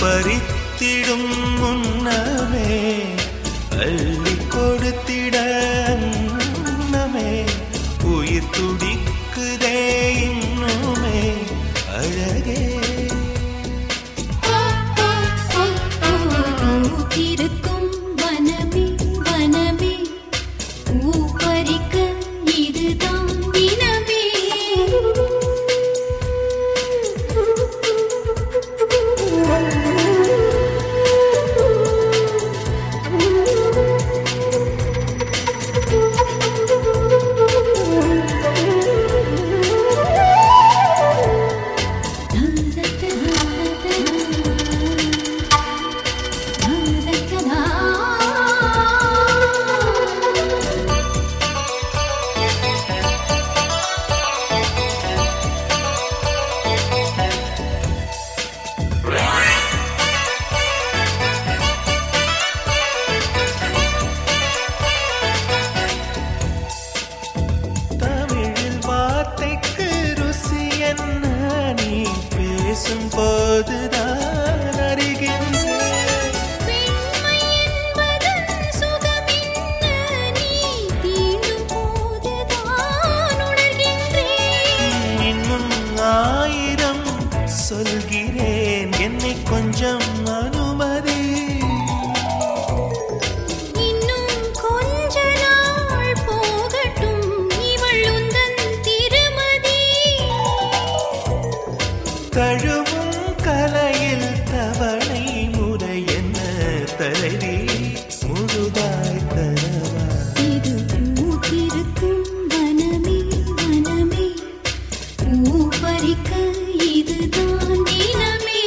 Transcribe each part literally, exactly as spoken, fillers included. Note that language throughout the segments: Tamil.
பறித்திடும் முன்னமே அள்ளி கொடுத்திட அன்னமே உயிர் துடிக்குதே இன்னுமே அழகே இருக்கும் வனமே வனமே பூ பறிக்க இதுதான் தினமே போதுதான் அறிகின்றேன் பெண்மை என்பதன் சுகமென்ன நீ தீண்டும் போதுதான் உணர்கின்றேன் இன்னும் ஆயிரம் சொல்கிறேன் என்னை கொஞ்சம் அனுமதி இன்னும் கொஞ்ச நாள் போகட்டும் இவள் உந்தன் திருமதி தழுவும் கலையில் தவணை முறை என்ன தலைவி முழுதாய் தரவா இது பூத்திருக்கும் வனமே வனமே பூ பறிக்க இதுதான் தினமே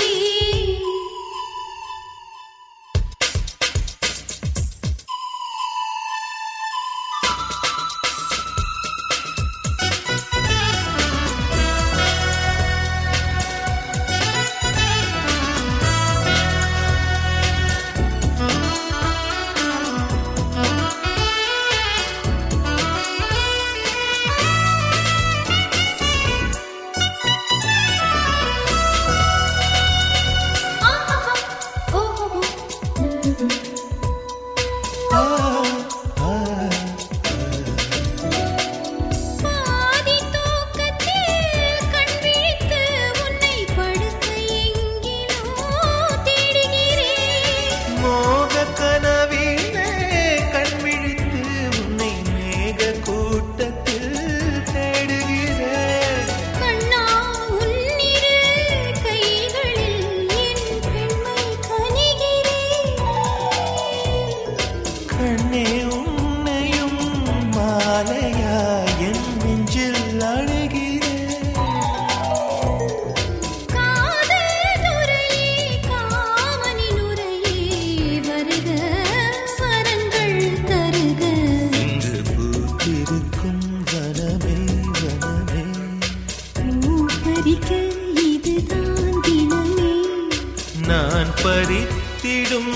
நான் பறித்திடும்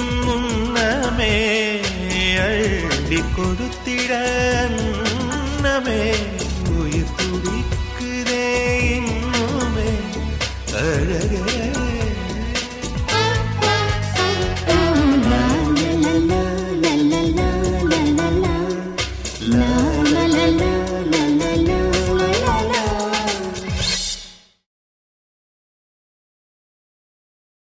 முன்னமே அள்ளி கொடுத்திட அன்னமே